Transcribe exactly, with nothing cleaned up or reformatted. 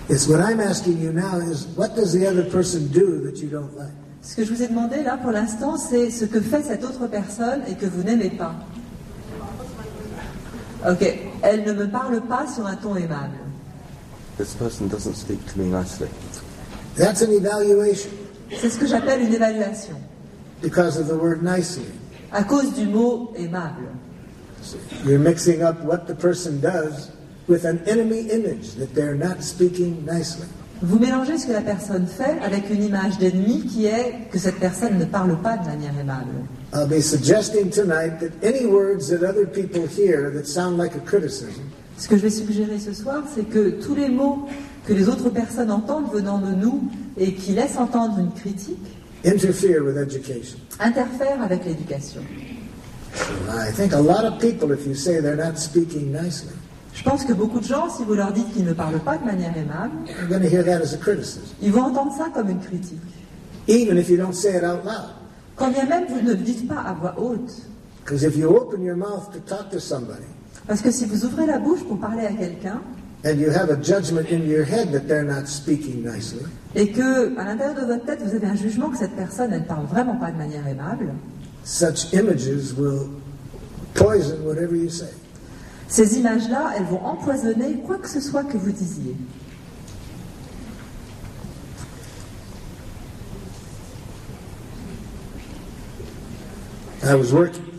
It's what I'm asking you now is, what does the other person do that you don't like? Ce que je vous ai demandé là pour l'instant, c'est ce que fait cette autre personne et que vous n'aimez pas. Ok, elle ne me parle pas sur un ton aimable. This person doesn't speak to me nicely. That's an evaluation. C'est ce que j'appelle une évaluation. Because of the word nicely. À cause du mot aimable. You're mixing up what the person does with an enemy image that they're not speaking nicely. Vous mélangez ce que la personne fait avec une image d'ennemi qui est que cette personne ne parle pas de manière aimable. I'll be suggesting tonight that any words that other people hear that sound like a criticism, ce que je vais suggérer ce soir, c'est que tous les mots que les autres personnes entendent venant de nous et qui laissent entendre une critique interfere with education. Interfèrent avec l'éducation. I think a lot of people, if you say they're not speaking nicely, je pense que beaucoup de gens, si vous leur dites qu'ils ne parlent pas de manière aimable, you're going to hear that as a criticism. Ils vont entendre ça comme une critique. Even if you don't say it out loud. Quand bien même vous ne le dites pas à voix haute. Because if you open your mouth to talk to somebody, parce que si vous ouvrez la bouche pour parler à quelqu'un, and you have a judgment in your head that they're not speaking nicely, et que à l'intérieur de votre tête vous avez un jugement que cette personne elle ne parle vraiment pas de manière aimable, such images will poison whatever you say. Ces images-là, elles vont empoisonner quoi que ce soit que vous disiez. I was working